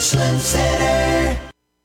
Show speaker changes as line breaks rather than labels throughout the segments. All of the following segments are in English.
Richland Center.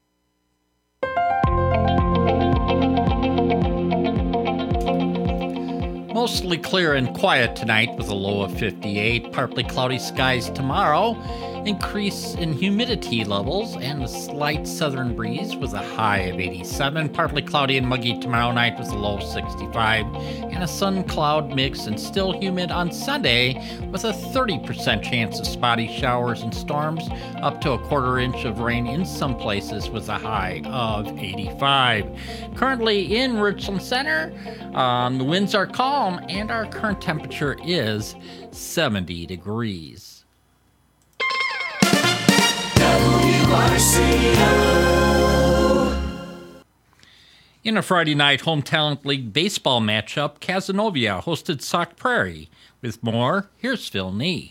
Mostly clear and quiet tonight with a low of 58. Partly cloudy skies tomorrow. Increase in humidity levels and a slight southern breeze with a high of 87. Partly cloudy and muggy tomorrow night with a low of 65. And a sun-cloud mix and still humid on Sunday with a 30% chance of spotty showers and storms, up to a quarter inch of rain in some places with a high of 85. Currently in Richland Center, the winds are calm and our current temperature is 70 degrees. In a Friday night Home Talent League baseball matchup, Cazenovia hosted Sauk Prairie. With more, here's Phil Nee.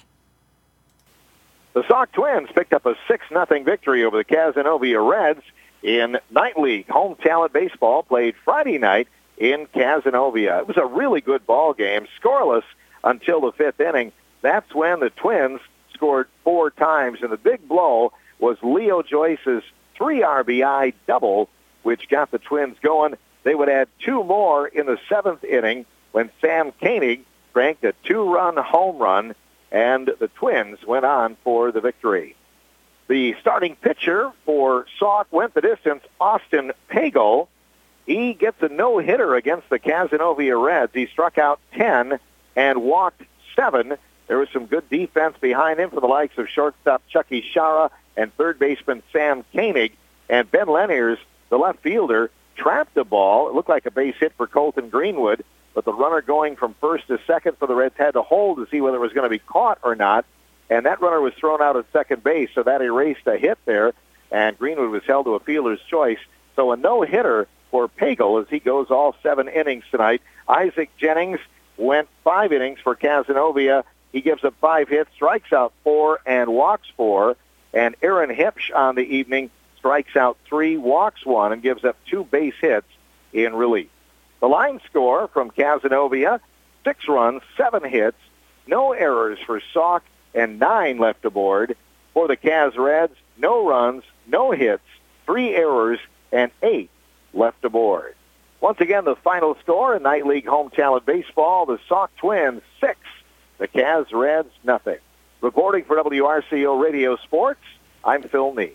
The Sauk Twins picked up a 6-0 victory over the Cazenovia Reds in Night League. Home Talent Baseball played Friday night in Cazenovia. It was a really good ball game, scoreless until the fifth inning. That's when the Twins scored 4 times, and the big blow was Leo Joyce's 3 RBI double, which got the Twins going. They would add 2 more in the 7th inning when Sam Koenig cranked a 2-run home run, and the Twins went on for the victory. The starting pitcher for Sauk went the distance, Austin Pago. He gets a no-hitter against the Cazenovia Reds. He struck out 10 and walked 7. There was some good defense behind him for the likes of shortstop Chucky Shara and third baseman Sam Koenig. And Ben Leniers, the left fielder, trapped the ball. It looked like a base hit for Colton Greenwood, but the runner going from first to second for the Reds had to hold to see whether it was going to be caught or not. And that runner was thrown out at second base, so that erased a hit there, and Greenwood was held to a fielder's choice. So a no-hitter for Pagel as he goes all 7 innings tonight. Isaac Jennings went 5 innings for Cazenovia. He gives up 5 hits, strikes out 4, and walks 4. And Aaron Hipsch on the evening strikes out 3, walks 1, and gives up 2 base hits in relief. The line score from Cazenovia, 6 runs, 7 hits, no errors for Sauk, and 9 left aboard. For the Caz Reds, no runs, no hits, 3 errors, and 8 left aboard. Once again, the final score in Night League Home Talent Baseball, the Sauk Twins 6, the Caz Reds nothing. Reporting for WRCO Radio Sports, I'm Phil Nee.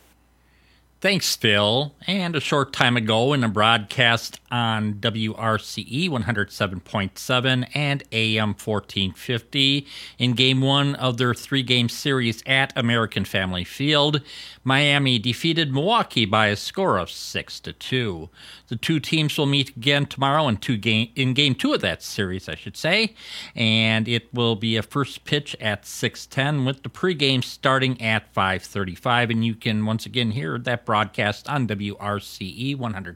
Thanks, Phil. And a short time ago in a broadcast on WRCE 107.7 and AM 1450, in Game 1 of their 3-game series at American Family Field, Miami defeated Milwaukee by a score of 6-2. The two teams will meet again tomorrow in Game 2 of that series, I should say, and it will be a first pitch at 6:10 with the pregame starting at 5:35, and you can once again hear that broadcast on WRCE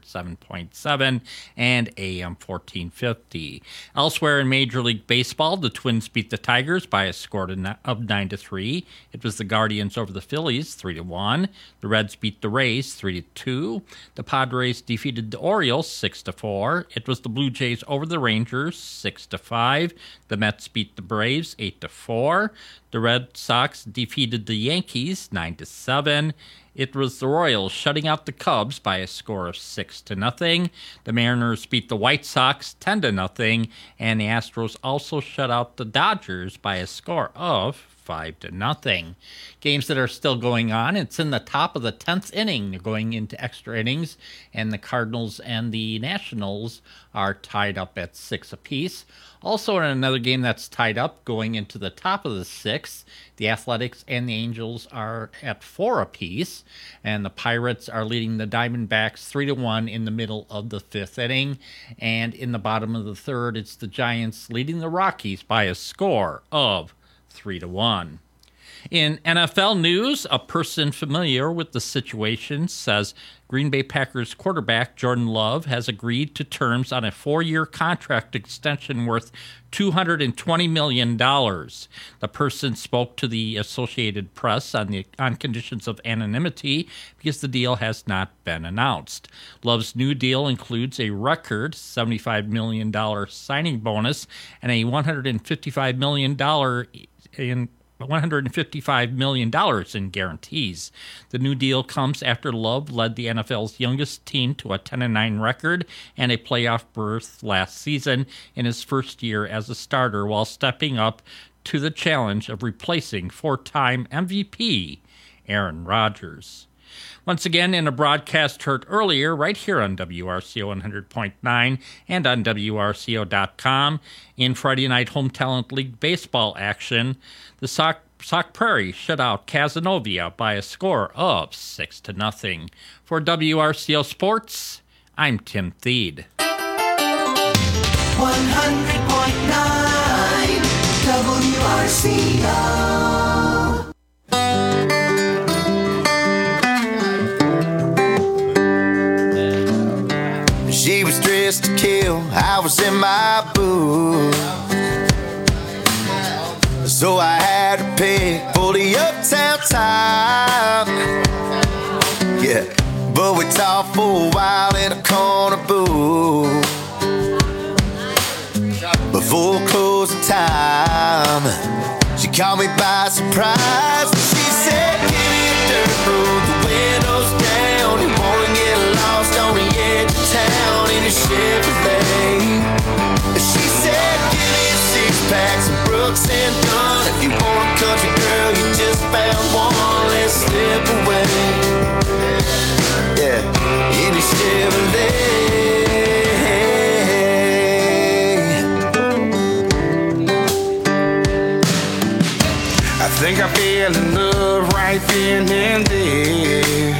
107.7 and AM 1450. Elsewhere in Major League Baseball, the Twins beat the Tigers by a score of 9-3. It was the Guardians over the Phillies 3-1. The Reds beat the Rays 3-2. The Padres defeated the Orioles 6-4. It was the Blue Jays over the Rangers 6-5. The Mets beat the Braves 8-4. The Red Sox defeated the Yankees 9-7. It was the Royals shutting out the Cubs by a score of 6-0. The Mariners beat the White Sox 10-0, and the Astros also shut out the Dodgers by a score of 5-0. Games that are still going on. It's in the top of the 10th inning. They're going into extra innings, and the Cardinals and the Nationals are tied up at 6 apiece. Also in another game that's tied up going into the top of the 6th, the Athletics and the Angels are at 4 apiece, and the Pirates are leading the Diamondbacks 3-1 in the middle of the 5th inning. And in the bottom of the 3rd, it's the Giants leading the Rockies by a score of 3-1. In NFL news, a person familiar with the situation says Green Bay Packers quarterback Jordan Love has agreed to terms on a 4-year contract extension worth $220 million. The person spoke to the Associated Press on conditions of anonymity because the deal has not been announced. Love's new deal includes a record $75 million signing bonus and a $155 million in $155 million in guarantees. The new deal comes after Love led the NFL's youngest team to a 10-9 record and a playoff berth last season in his first year as a starter, while stepping up to the challenge of replacing four-time MVP Aaron Rodgers. Once again, in a broadcast heard earlier right here on WRCO 100.9 and on WRCO.com, in Friday Night Home Talent League baseball action, the Sauk Prairie shut out Cazenovia by a score of 6-0. For WRCO Sports, I'm Tim Thede.
100.9 WRCO.
She was dressed to kill, I was in my booth. So I had to pick for the uptown time. Yeah, but we talked for a while in a corner booth before closing time. She caught me by surprise. She said, give me a dirt road, the windows down. You wanna get lost on the edge of town in a Chevrolet. She said, give me a six-pack, some Brooks and Dunn. If you want a country girl, you just found one. Let's slip away. Yeah, in a Chevrolet. I think I fell in love right then and there.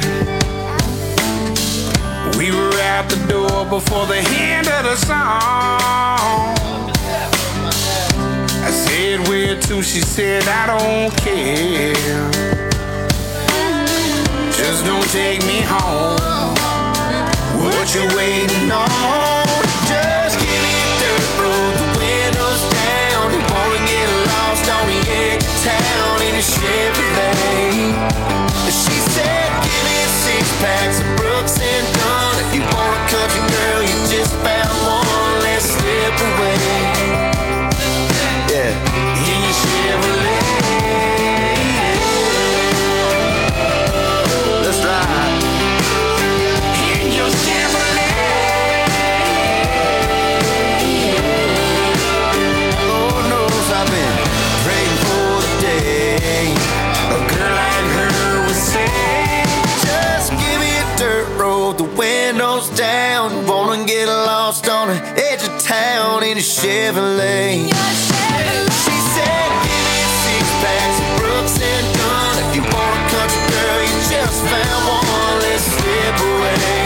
We were out the door before the end of the song. I said, where to? She said, I don't care. Just don't take me home. What you waiting on? Just give me a dirt road, the windows down. You wanna get lost on the edge of town in a Chevrolet. She said, give me a six-pack, some Brooks and Dunn. If you want a country girl, you just found one. Let's slip away. Yeah, in your Chevrolet. Let's ride. In your Chevrolet. Lord knows I've been praying for the day a girl like her would say, just give me a dirt road, the windows down. Wanna get lost on the edge of town in a Chevrolet. She said, give me a six-pack, some Brooks and Dunn. If you want a country girl, you just found one. Let's slip away.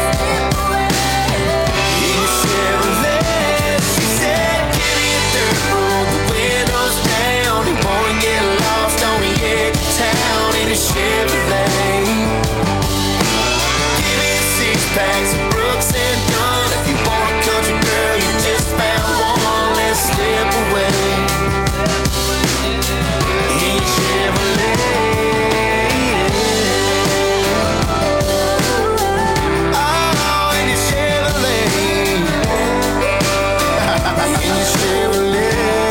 In a Chevrolet. She said, give me a dirt road, the windows down. You wanna get lost on the edge of town in a Chevrolet. Give me a six-pack, some Brooks and Dunn. If you want a country girl, you just found one. Let's slip away. In a Chevrolet. Oh, in a Chevrolet. In a Chevrolet.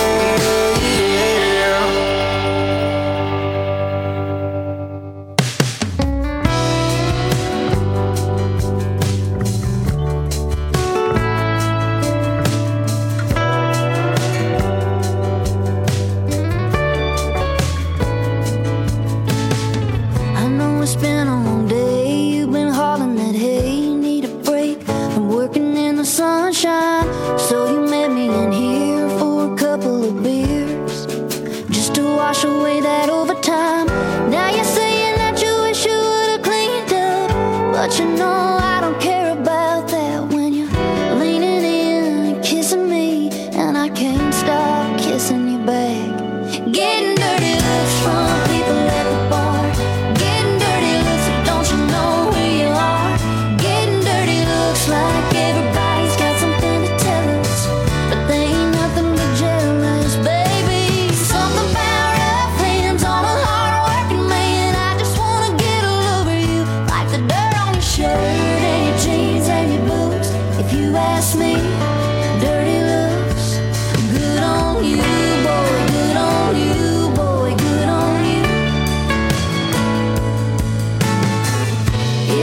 I know it's been a long day. You've been hauling that hay. You need a break from working in the sunshine. So you met me in here for a couple of beers, just to wash away that overtime. Now you're saying that you wish you would've cleaned up, but you know I don't care about that when you're leaning in and kissing me, and I can't stop kissing you back. Getting dirty looks from people at the bar. Getting dirty looks, so don't you know who you are? Getting dirty looks like everybody's got something to tell us, but they ain't nothing but jealous, baby. Something about rough hands on a hard-working man. I just wanna get all over you, like the dirt on your shirt and your jeans and your boots. If you ask me, dirty looks good on you, boy, good on you, boy, good on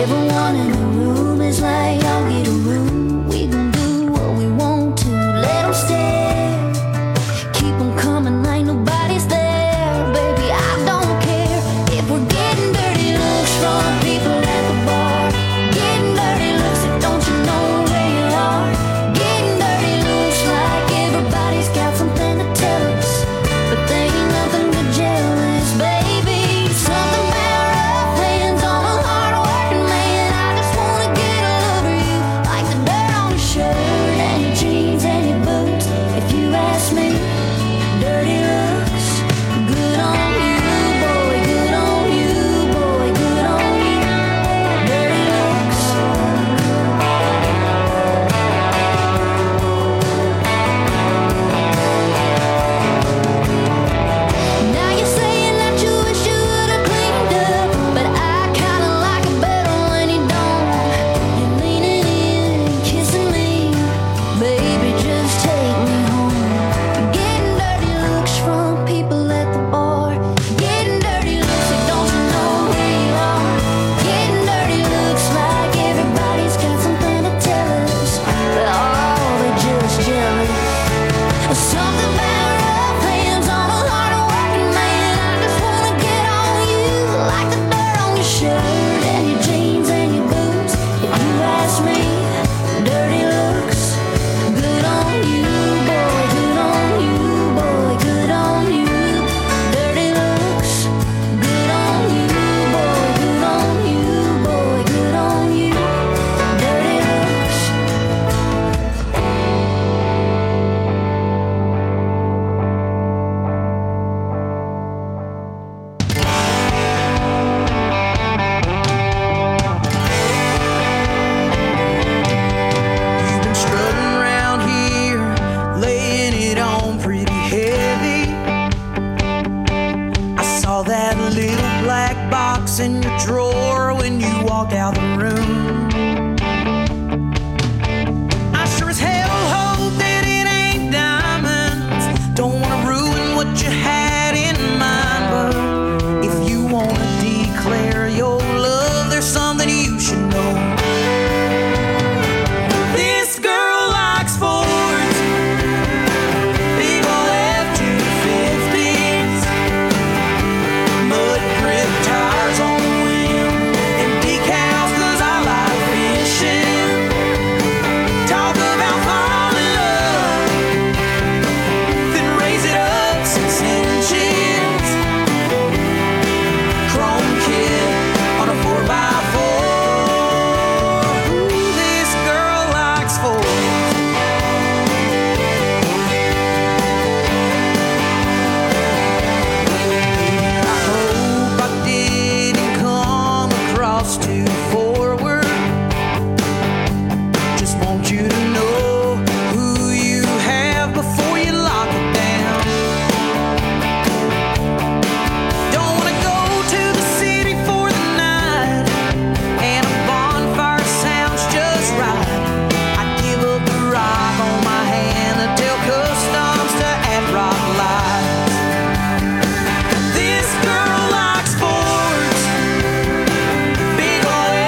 Everyone in the room is like, I'll get a room. We gon' do what we want to. Let them stare. Keep them coming like nobody's there. Baby, I don't care if we're getting dirty looks from people at the bar. Getting dirty looks if don't you know where you are. Getting dirty looks like everybody's got something to tell us, but they ain't nothing but jealous, baby. Something about rough hands on a hard-working man. I just wanna get all over you, like the dirt on your shirt and your jeans and your boots. If you ask me, dirty looks, good on you, boy, good on you, boy, good on you. Dirty looks. Now you're saying that you wish you would've cleaned up, but I kinda like it better when you don't. You're leaning in, kissing me, baby, just take me home. Getting dirty looks from people at the bar. Getting dirty looks like don't you know where you are. Getting dirty looks like everybody's got something to tell us, but they're just jealous. Something about rough hands on a hard-working man. I just wanna get on you, like the dirt on your shirt and your jeans and your boots. If you ask me, dirty looks, good on you, boy, good on you, boy, good on you. Dirty looks, good on you, boy, good on you, boy, good on you. Dirty looks.
You've been strutting around here, laying it on pretty heavy. I saw that little black box in your drawer when you walked out the room. I sure as hell hope that it ain't diamonds. Don't wanna ruin what you had in mind, but if you wanna declare your love, there's something you should know. This girl likes Fords, big ol' F-250s, mud grip tires on the rim, and decals 'cause I like fishing. Talk about fall in love, then raise it up 6 inches. Chrome kit on a 4x4. Ooh, this girl likes Fords. I hope I didn't come across too forward. Just want you to know who you have before you lock it down. Don't wanna go to the city for the night, and a bonfire sounds just right. I give up the rock on my hand to tell customs to add rock lights. This girl likes Fords, big ol'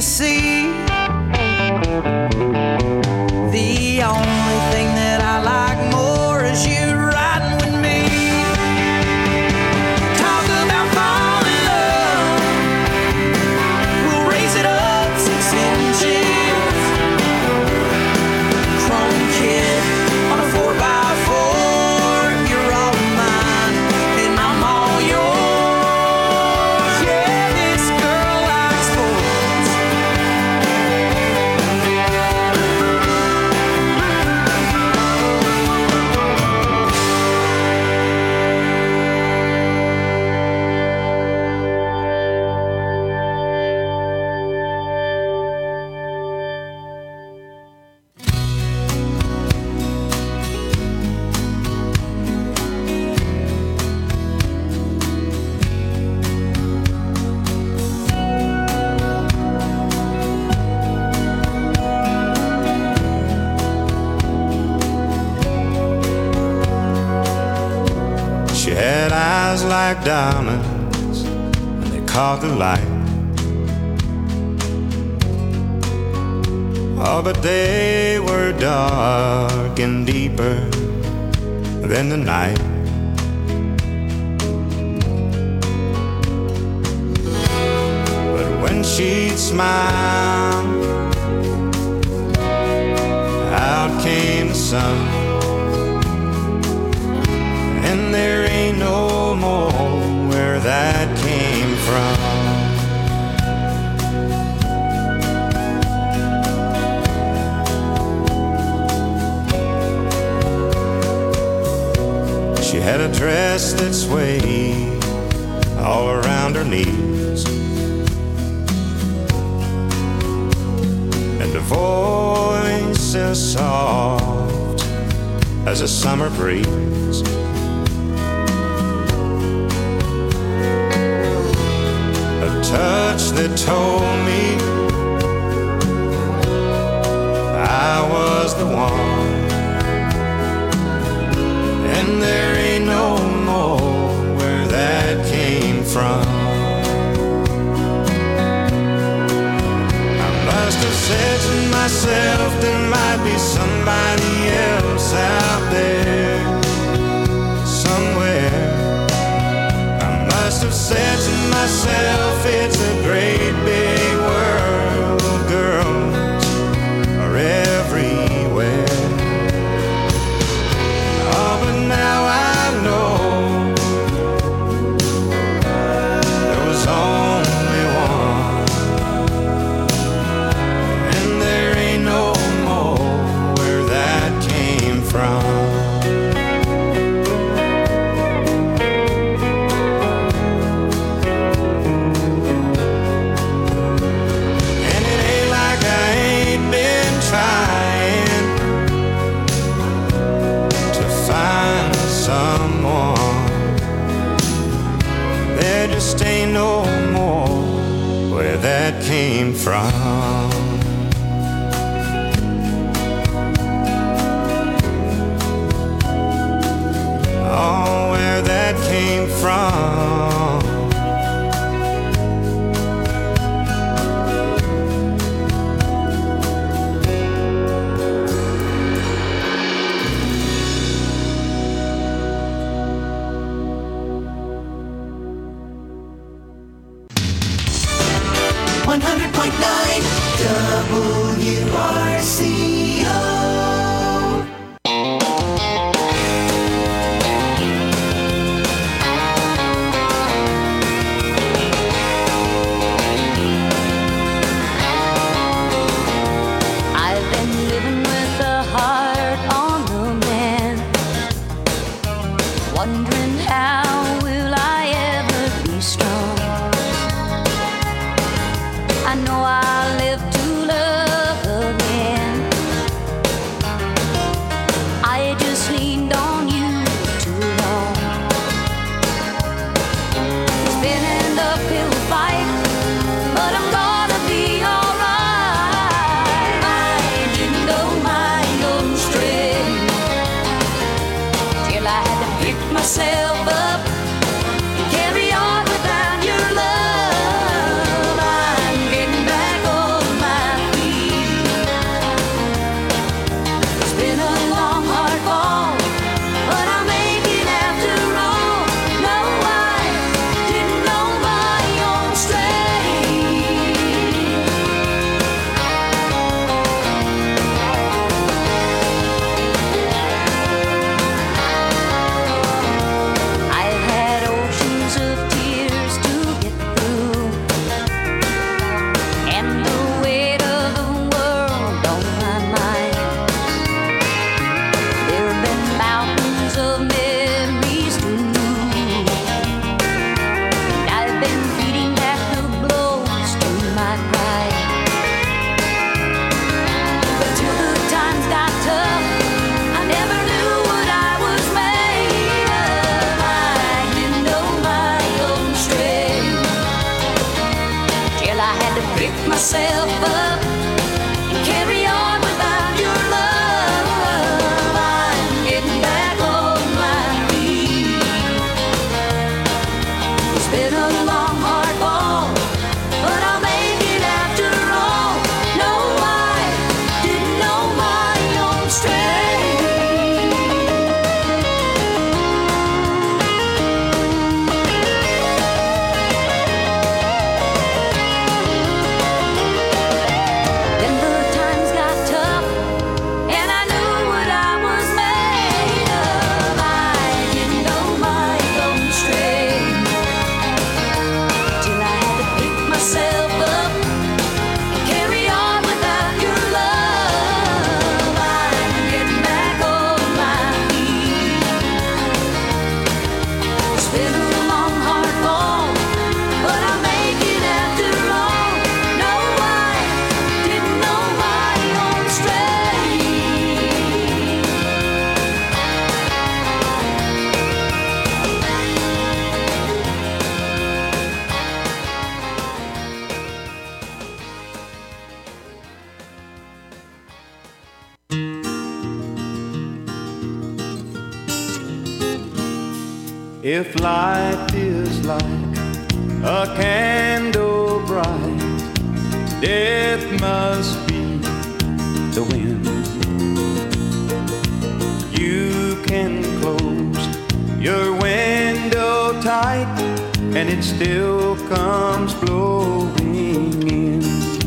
Tennessee. The only thing that I like more is you riding with me. Talk about falling in love. We'll raise it up 6 inches. Chrome kit on a 4x4. You're all mine and I'm all yours. Yeah, this girl likes sports.
She had eyes like diamonds, and they caught the light. Oh, but they were dark and deeper than the night. But when she'd smile, out came the sun. And there ain't no more where that came from. She had a dress that swayed all around her knees, and a voice as soft as a summer breeze. A touch that told me I was the one. And there ain't no more where that came from. I must have said to myself there might be somebody else out there somewhere. I must have said to myself it's a great big world, girls are everywhere. Oh, but now I know there was only one, and there ain't no more where that came from. And it ain't like I ain't been trying to find someone. There just ain't no more where that came from. Oh, where that came from.
I've been living with a heart on the mend, wondering how will I ever be strong. I know I'll live to love again. I just leaned on you too long. It's been an uphill fight, but I'm gonna be alright. I didn't know my own strength till I had to pick myself up and carry on without your love. I'm getting back myself up and carry on without your love. I'm getting back on my feet. It's been a long, hard fall, but I'll make it after all. No, I didn't know my own strength. Denver times got tough, and I knew what I was made of. I didn't know my own strength till I had to pick myself up and carry on without your love. I'm getting back on my feet. It's been a long, hard fall, but I'll make it after all. No, I didn't know my own strength.
If life is like a candle bright, death must be the wind. You can close your window tight, and it still comes blowing in.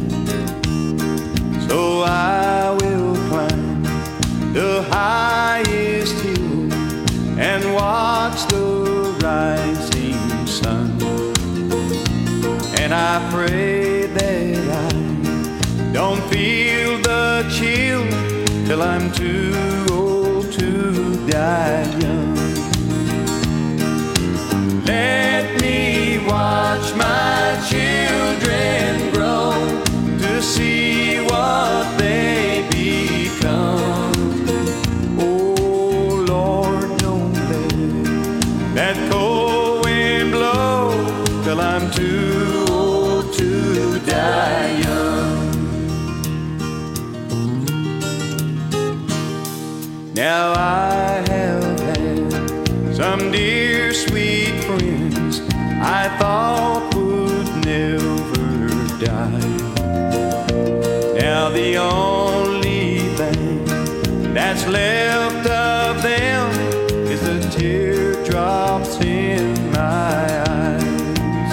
So I will climb the highest hill and watch the rising sun. And I pray that I don't feel the chill till I'm too old to die young. Let me watch my children grow to see what they become. Oh Lord, don't let that cold wind blow till I'm too old to die young. Now I have had some dear sweet friends I thought would never die. Now the only thing that's left of them is the teardrops in my eyes.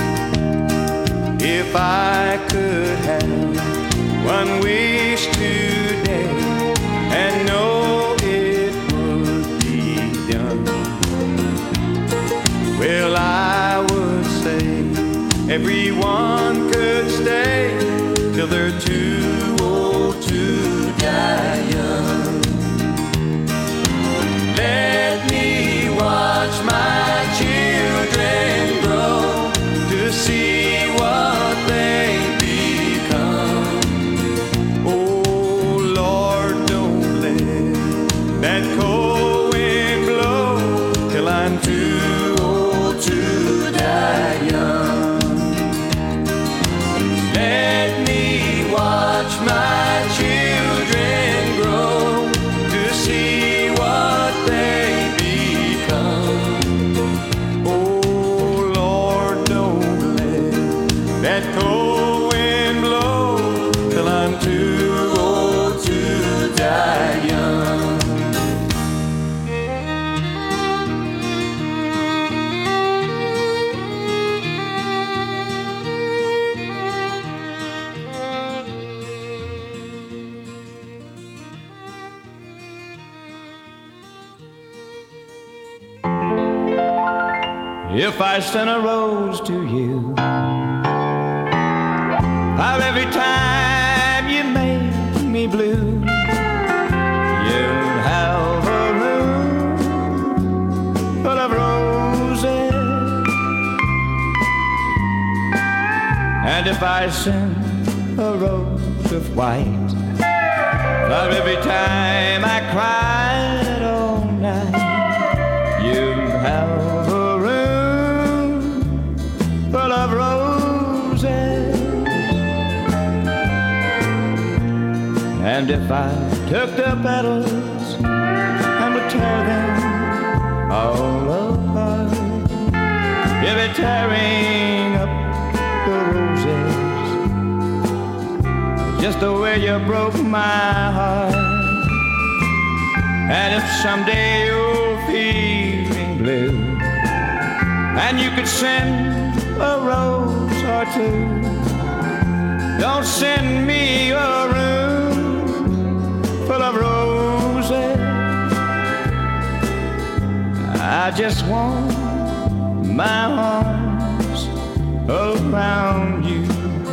If I could have one wish today and know it would be done, well, I would say everyone could stay till they're too old to die young. Let me watch my children grow to see what they become. Oh Lord, don't let that cold wind blow till I'm too old to die young. Let me watch my children grow to see what they become. Oh Lord, don't let that cold wind blow till I'm too old to die young. If I sent a rose to you, how every time you made me blue, you'd have a room full of roses. And if I sent a rose of white, how every time I cried all night, you'd have a full of roses.
And if I took the petals and would tear them all apart, you'd be tearing up the roses just the way you broke my heart. And if someday you're feeling blue and you could send a rose or two, don't send me a room full of roses. I just want my arms around you.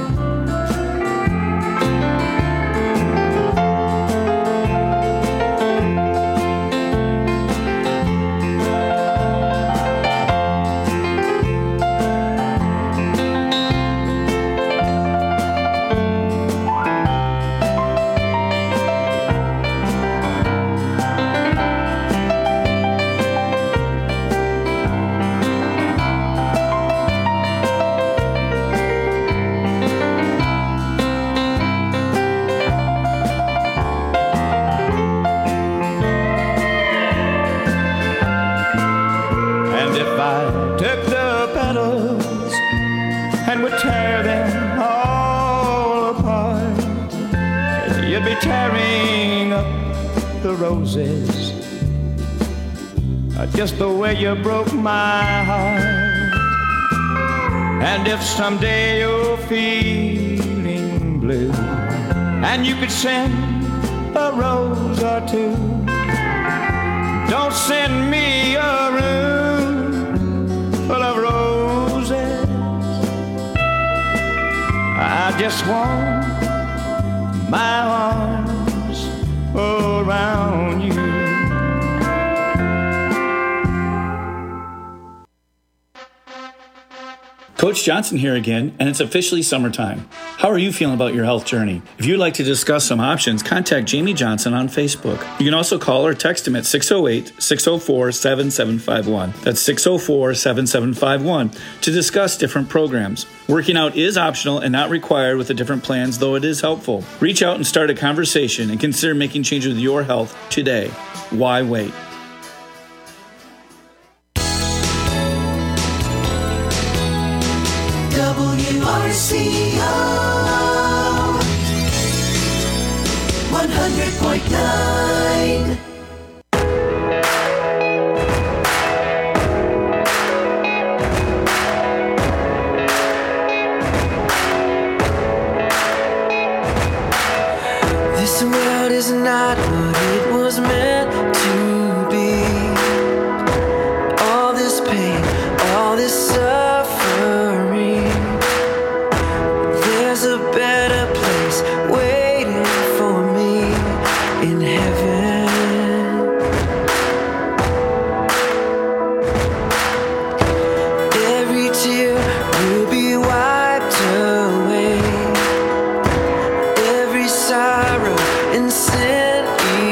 Tearing up the roses just the way you broke my heart. And if someday you're feeling blue and you could send a rose or two, don't send me a room full of roses. I just want my arms around you.
Coach Johnson here again, and it's officially summertime. How are you feeling about your health journey? If you'd like to discuss some options, contact Jamie Johnson on Facebook. You can also call or text him at 608-604-7751. That's 604-7751 to discuss different programs. Working out is optional and not required with the different plans, though it is helpful. Reach out and start a conversation and consider making changes with your health today. Why wait?
WRCO 100.9. This world is not what it was meant to be. All this pain, all this suffering. There's a better place waiting for me in heaven. Every tear will be wiped away. Every sorrow and sin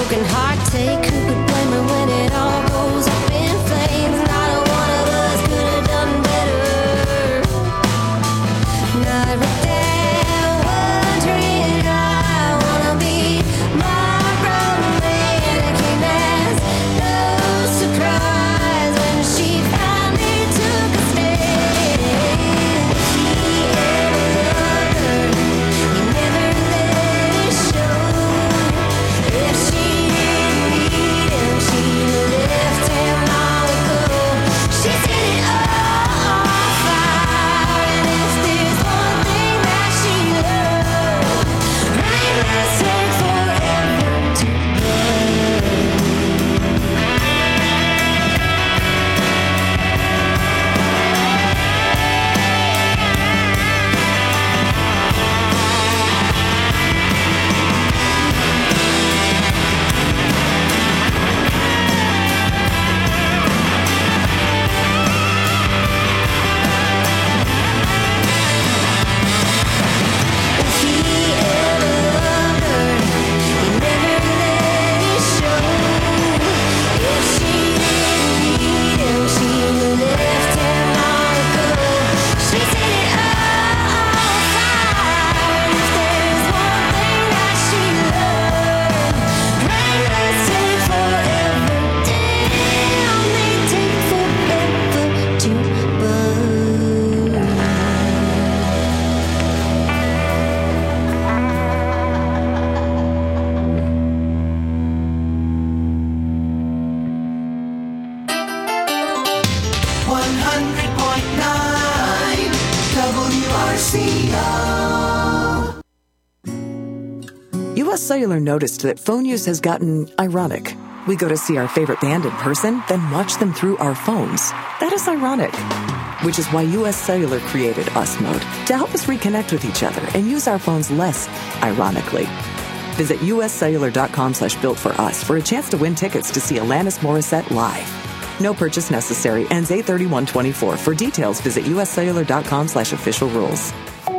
broken heart take. Who could blame her when it all goes up in flames? Not a one of us could have done better. Now every day wondering I wanna be my romantic, and that's no surprise when she finally took a stand. If he ever loved her, he never let it show. If she didn't need him, she left him long ago. She set it all on fire, and if there's one thing that she loved, rain must take forever to burn. If he ever loved her, he never let it show. If she didn't need him, she left him long ago. She set it all on fire, and if there's one thing that she loved, rain must take forever. Damn, they take forever to burn.
U.S. Cellular noticed that phone use has gotten ironic. We go to see our favorite band in person, then watch them through our phones. That is ironic. Which is why U.S. Cellular created Us Mode to help us reconnect with each other and use our phones less ironically. Visit uscellular.com/built for us for a chance to win tickets to see Alanis Morissette live. No purchase necessary. Ends 8/31/24. For details, visit uscellular.com/official rules.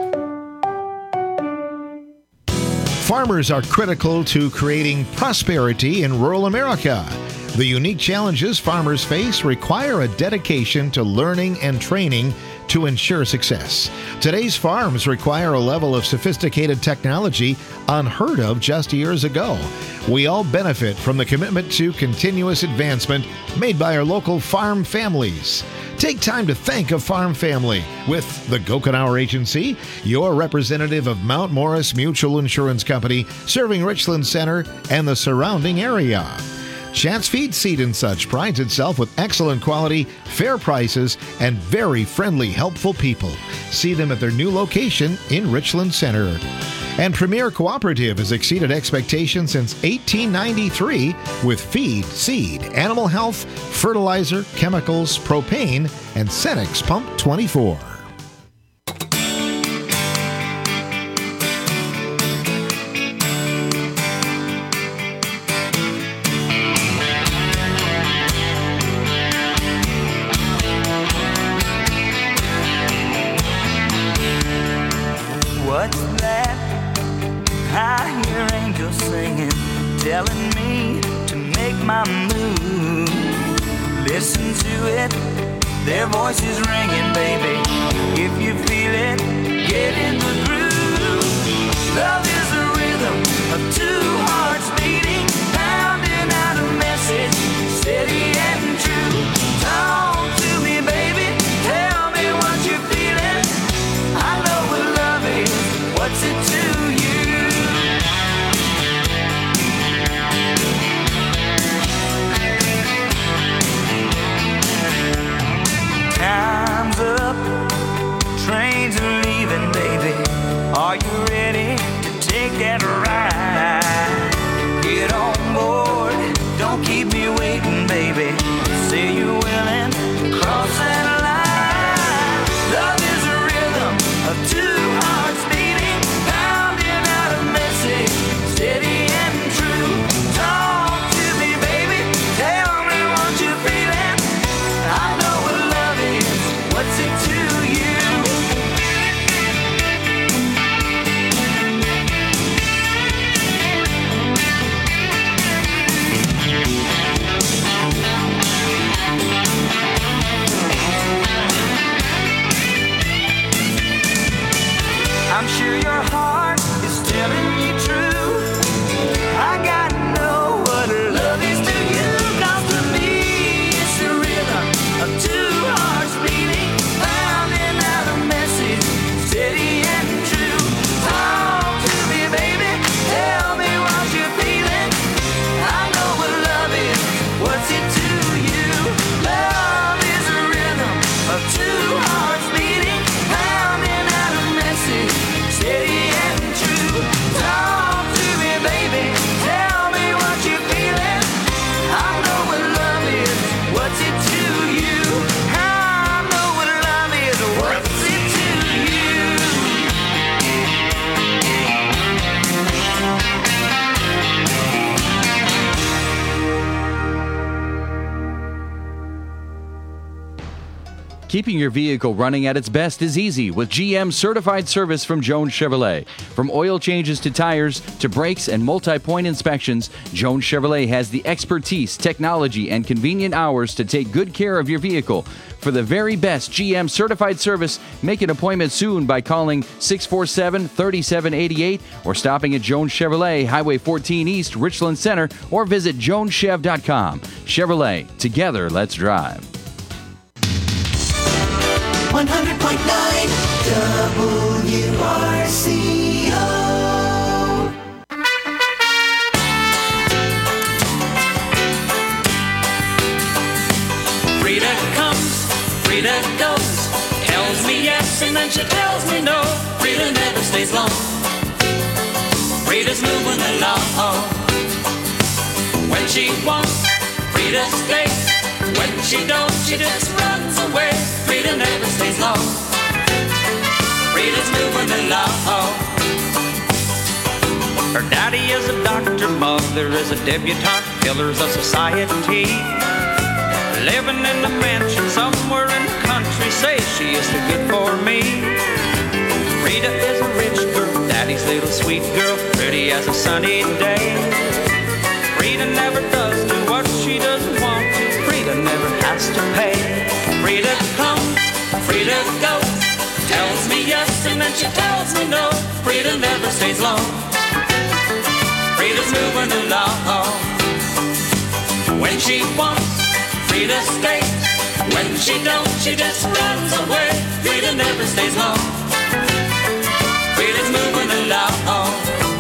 Farmers are critical to creating prosperity in rural America. The unique challenges farmers face require a dedication to learning and training to ensure success. Today's farms require a level of sophisticated technology unheard of just years ago. We all benefit from the commitment to continuous advancement made by our local farm families. Take time to thank a farm family with the Gokenauer Agency, your representative of Mount Morris Mutual Insurance Company, serving Richland Center and the surrounding area. Chance Feed Seed and Such prides itself with excellent quality, fair prices, and very friendly, helpful people. See them at their new location in Richland Center. And Premier Cooperative has exceeded expectations since 1893 with feed, seed, animal health, fertilizer, chemicals, propane, and Cenex Pump 24.
What's that? I hear angels singing, telling me to make my move. Listen to it, their voices ringing, baby. If you feel it, get in the groove. Love is the rhythm of two hearts beating, pounding out a message, steady and true. Talk to me, baby, tell me what you're feeling. I know what love is, what's it to you? Time's up, trains are leaving, baby. Are you ready to take that ride? Get on board, don't keep me waiting, baby. Say you're willing to cross that line. Love is a rhythm of two hearts beating, pounding out a message, steady and true. Talk to me, baby, tell me what you're feeling. I know what love is, what's it to you?
Keeping your vehicle running at its best is easy with GM certified service from Jones Chevrolet. From oil changes to tires to brakes and multi-point inspections, Jones Chevrolet has the expertise, technology, and convenient hours to take good care of your vehicle. For the very best GM certified service, make an appointment soon by calling 647-3788 or stopping at Jones Chevrolet, Highway 14 East, Richland Center, or visit joneschev.com. Chevrolet, together, let's drive.
100.9 WRCO. Frida comes, Frida goes, tells me yes and then she tells me no. Frida never stays long. Frida's moving along. When she wants, Frida stays. When she don't, she just runs away. Frida never stays long. Frida's moving along. Her daddy is a doctor, mother is a debutante, pillars of society. Living in a mansion somewhere in the country, say she is too good for me. Frida is a rich girl, daddy's little sweet girl, pretty as a sunny day. Frida never does do what she doesn't want to. Frida never has to pay. Frida comes, Frida goes, tells me yes and then she tells me no. Frida never stays long. Frida's moving along. When she wants, Frida stays. When she don't, she just runs away. Frida never stays long. Frida's moving along.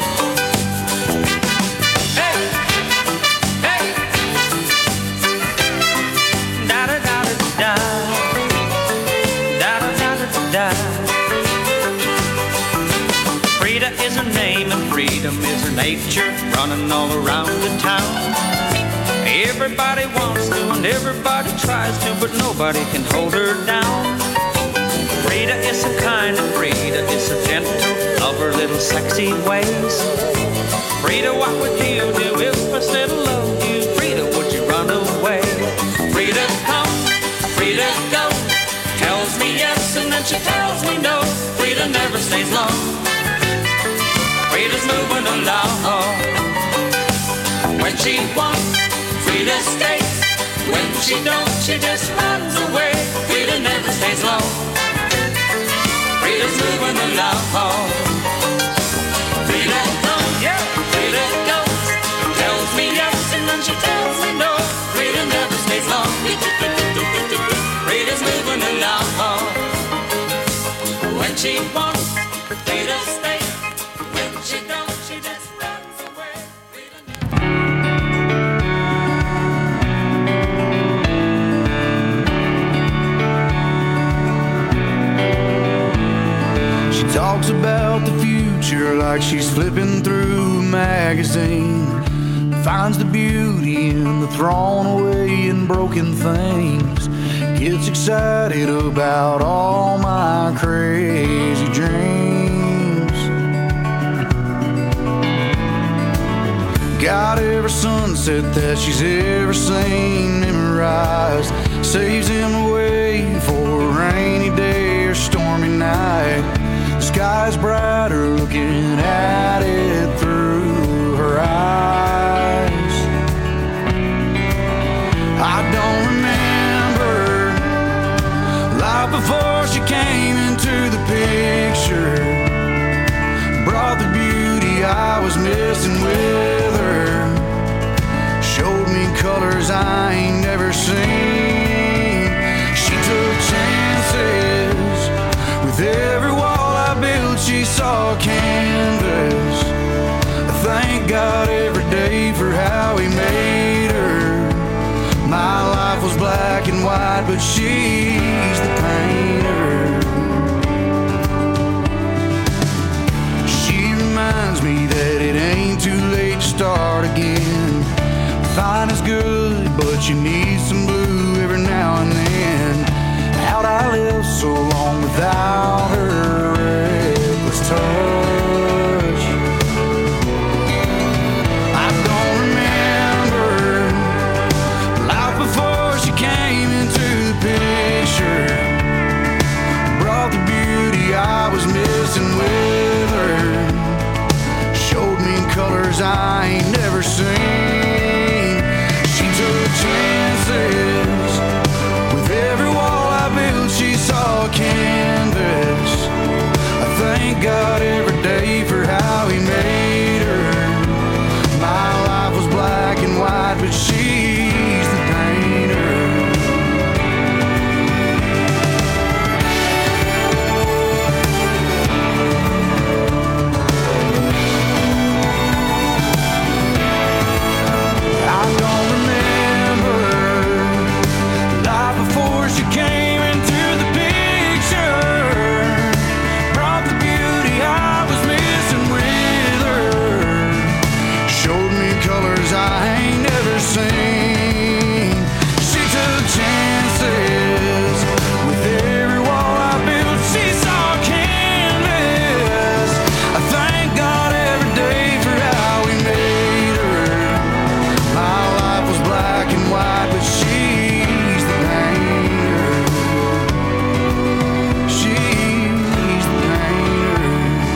Frida is her name and freedom is her nature, running all around the town. Everybody wants to and everybody tries to, but nobody can hold her down. Frida is so kind and Frida is so gentle, love her little sexy ways. Frida, what would you do if I said I loved you? Frida, would you run away? Frida comes, Frida goes, tells me yes and then she tells me no. Frida never stays long. Frida's moving along. When she wants, Frida stays. When she don't, she just runs away. Frida never stays long. Frida's moving along. Frida comes, yeah, Frida goes, tells me yes and then she tells me no. Frida never stays long. Frida's moving along. When she wants, Frida stays. When she don't, she just runs away.
She talks about the future like she's flipping through a magazine. Finds the beauty in the thrown away and broken things. Gets excited about all my crazy dreams. Got every sunset that she's ever seen memorized. Saves him away for a rainy day or stormy night. The sky's brighter looking at it through her eyes. I don't remember life before she came into the picture. Brought the beauty I was missing with her. Showed me colors I ain't never seen. She took chances with every wall I built. She saw canvas. I thank God every day for how He made her. My life was black and white, but she's the painter. She reminds me that it ain't too late to start again. Fine is good, but you need some blue every now and then. How'd I live so long without her reckless touch? I don't remember life before she came into the picture. colors I ain't never seen. She took chances. With every wall I built, she saw a canvas. I thank God every day for how He made her. My life was black and white, but she's the painter. I don't remember life before she came into the picture. Brought the beauty I was missing with her. Showed me colors I ain't never seen. She took chances. With every wall I built, she saw canvas. I thank God every day for how He made her. My life was black and white, but she's the painter. She's the painter.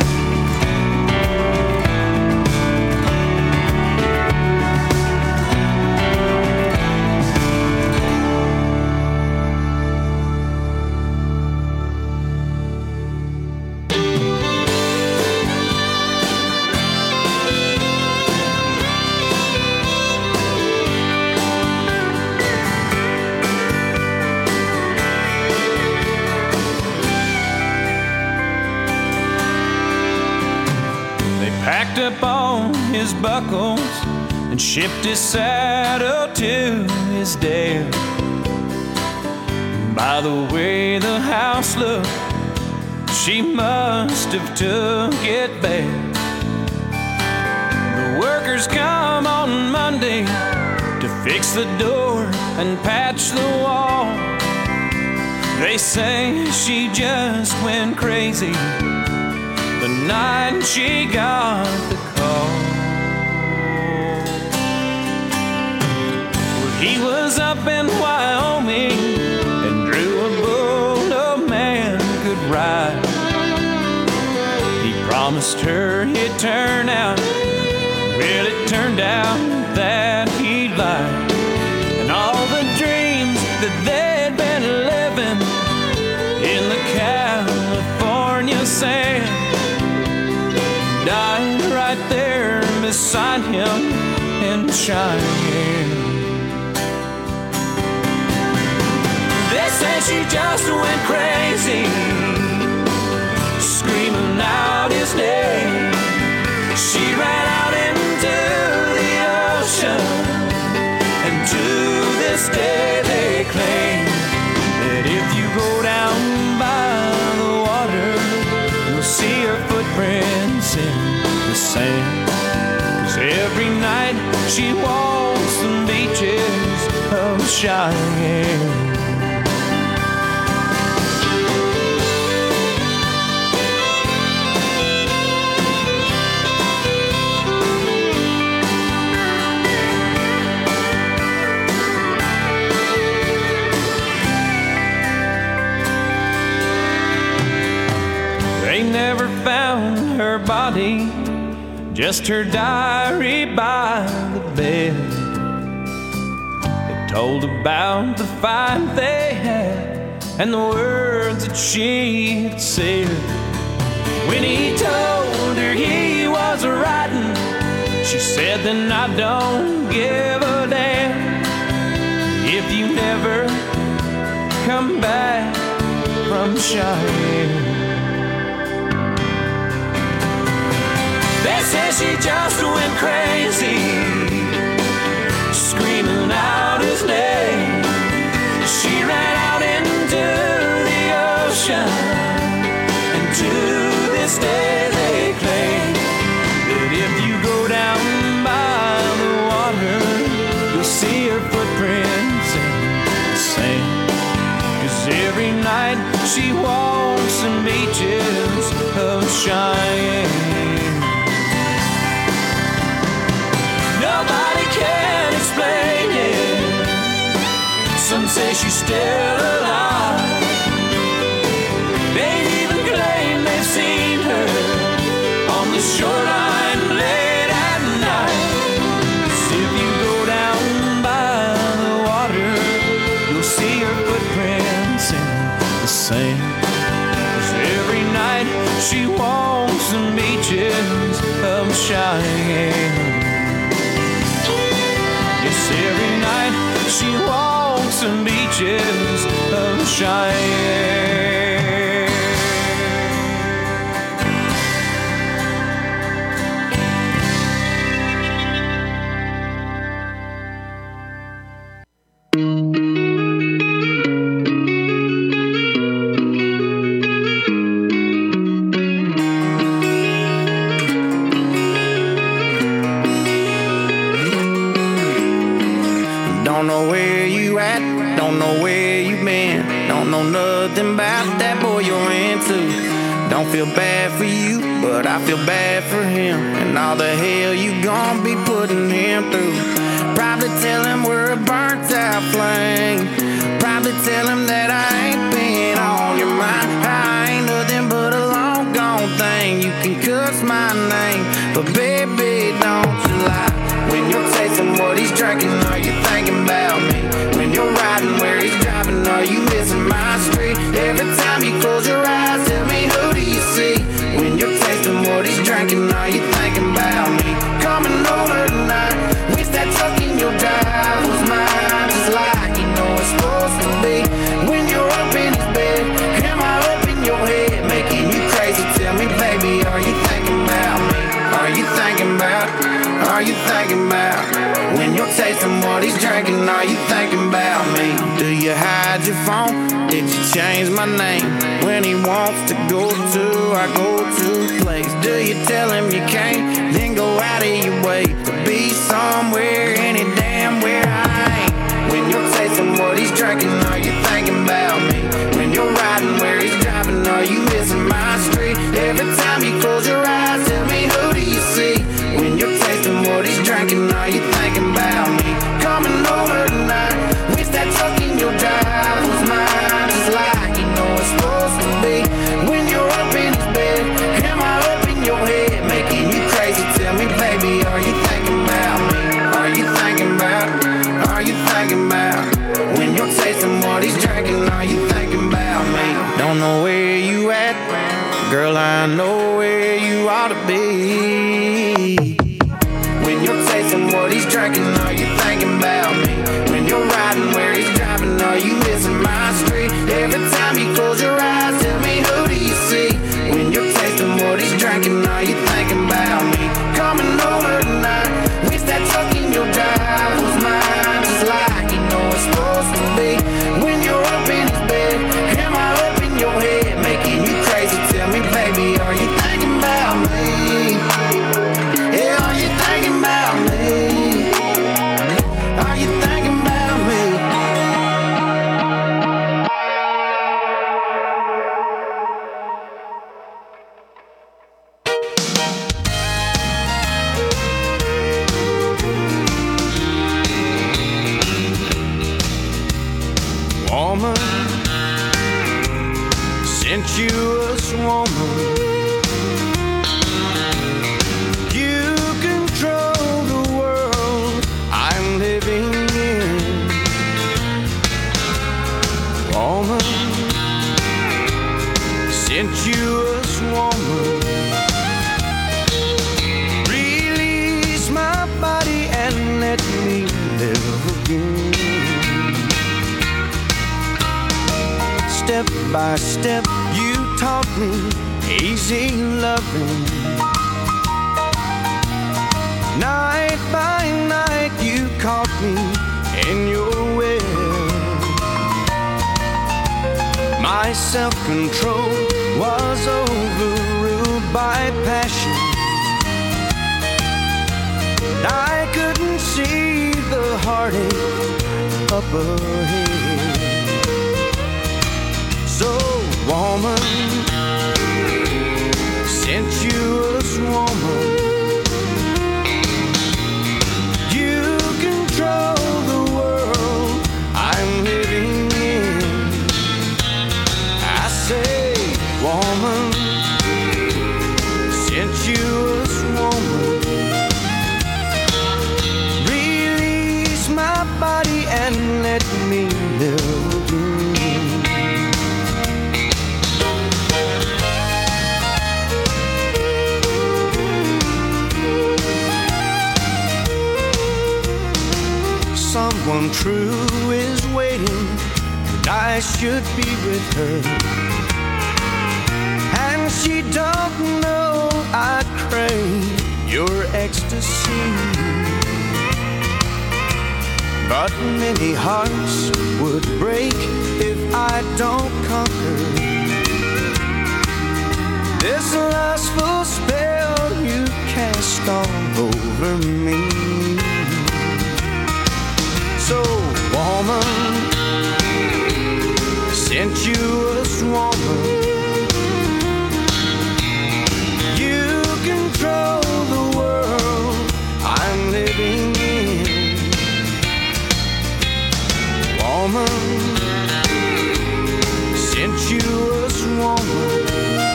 They packed up all his buckles and shipped his saddle to his dad. By the way the house looked, she must have took it bad. The workers come on Monday to fix the door and patch the wall. They say she just went crazy the night she got the call. Well, he was up in Wyoming and drew a bull no man could ride. He promised her he'd turn out. Well, it turned out that he lied. And all the dreams that they'd been living in the California sand died right there beside him in Cheyenne. They say she just went crazy, screaming out his name. She ran out into the ocean, and to this day they claim that if you go down by the water, you'll see her footprints in the sand. 'Cause every night she walks the beaches of Cheyenne. They never found her body, just her diary by the bed. It told about the fight they had and the words that she had said. When he told her he was riding, she said, then I don't give a damn if you never come back from Cheyenne. They say she just went crazy, screaming out his name. She ran out into the ocean, and to this day they claim that if you go down by the water, you'll see her footprints in the sand. 'Cause every night she walks the beaches of Cheyenne. Nobody can explain it. Some say she's still alive. They even claim they've seen her on the shoreline late at night.
Cheyenne. Yes, every night she walks the beaches of Cheyenne.
Don't know where you at, don't know where you been, don't know nothing about that boy you're into. Don't feel bad for you, but I feel bad for him, and all the hell you gon' be putting him through. Probably tell him we're a burnt out flame, probably tell him that I ain't been on your mind. I ain't nothing but a long gone thing, you can cuss my name, but baby don't you lie. When you're tasting what he's drinking, are you thinking about me? When you're riding where he's driving, are you missing my street? Every time you close your eyes, tell me who do you see? When you're tasting what he's drinking, are you thinking about me? Coming over tonight, wish that tuck in your dive was mine, just like you know it's supposed to be. When you're up in his bed, am I up in your head, making you crazy? Tell me, baby, are you thinking about me? Are you thinking about? Are you thinking about? When you're tasting what he's drinking, are you thinking about me? Do you hide your phone? Did you change my name? When he wants to go to our go-to place, do you tell him you can't? Then go out of your way to be somewhere, any damn where I ain't. When you're tasting what he's drinking, are you thinking about me? When you're riding where he's driving, are you missing my street? Every time you close your eyes, tell me who do you see? When you're tasting what he's drinking, are you thinking about me? Coming over tonight, wish that tuck in your dive was mine, just like you know it's supposed to be. When you're up in his bed, am I up in your head, making you crazy? Tell me, baby, are you thinking about me? Are you thinking about? Are you thinking about? When you're tasting what he's drinking, are you thinking about me? Don't know where you at, girl, I know where you ought to be. When you're tasting what he's drinking, are you thinking about me? When you're riding where he's driving, are you missing my street? Every time you close your eyes, tell me who do you see? When you're tasting what he's drinking, are you thinking about me? Coming over tonight, wish that tuck in your dive was mine, just like you know it's supposed to be. When you're up in his bed, am I up in your head, making you crazy? Tell me, baby, are you thinking about me? Yeah, are you thinking about me? Are you thinking about me? Woman, sensuous woman, you control the world I'm living in. Woman, sensuous woman, release my body and let me live again. Step by step, you taught me easy loving. Night by night, you caught me in your will. My self-control was overruled by passion. I couldn't see the heartache up ahead. So, woman, sensuous woman, you control the world I'm living in. I say, woman, sensuous woman, release my body and let me live again. one true is waiting, and I should be with her. And she don't know I crave your ecstasy. But many hearts would break if I don't conquer this lustful spell you cast all over me. So, woman, sensuous woman, you control the world I'm living in. Woman, sensuous woman,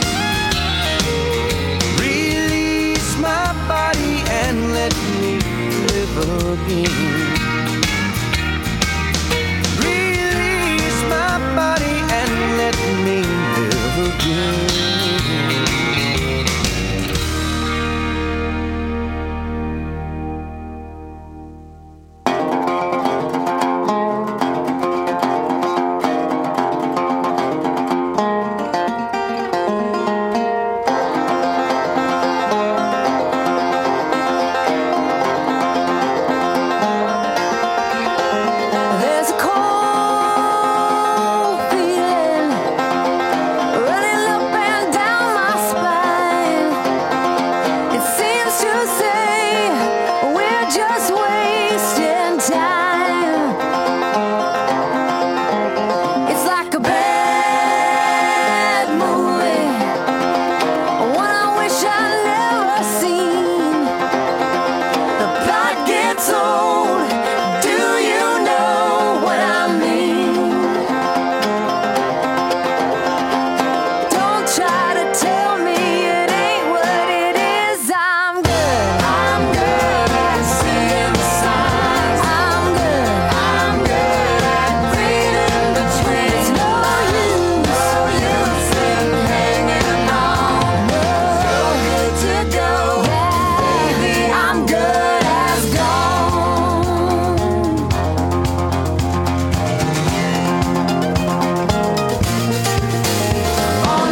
release my body and let me live again. Release my body and let me live again.
There's a cold feeling running up and down my spine. It seems to say we're just wasting time. It's like a bad movie, one I wish I'd never seen. The plot gets old. Do you know what I mean? Don't try to tell me it ain't what it is. I'm good. I'm good at seeing the signs. I'm good. I'm good at reading between. It's no use in hanging on. So good to go. Baby, I'm good as gone. On a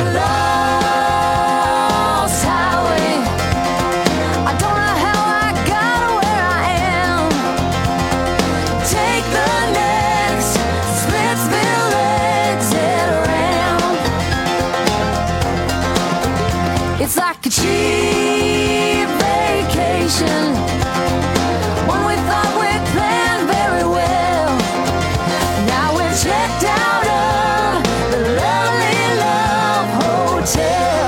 lost highway, I don't know how I got where I am. Take the next Splitsville exit around. It's like a cheap vacation, one we thought we'd planned very well. Now we're checked out of the lovely Love Hotel.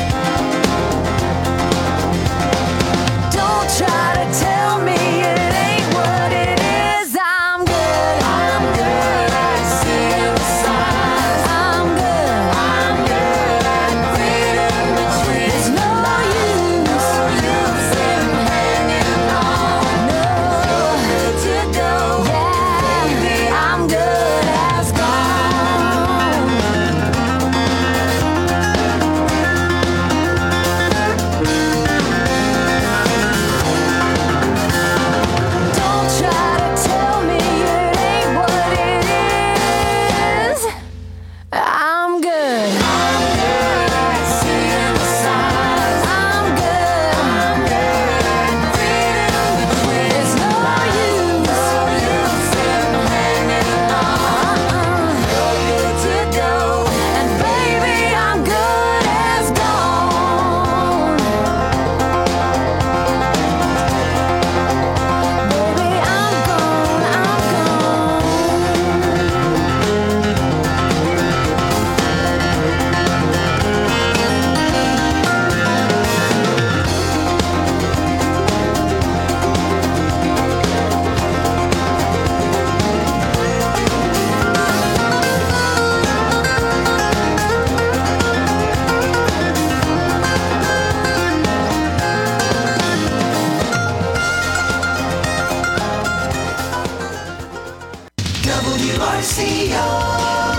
Don't try to tell me it ain't what it is. I'm good. I'm good at seeing the signs. I'm good. I'm good at reading between. There's no use in hanging on. No, good to go. Baby, I'm good as gone. Don't try to tell me it ain't what it is. I'm good. I'm good at seeing the signs. I'm good. I'm good at reading between. There's no use in hanging on. You're good to go, and baby, I'm good as gone. Baby, I'm gone. I'm
WRCO.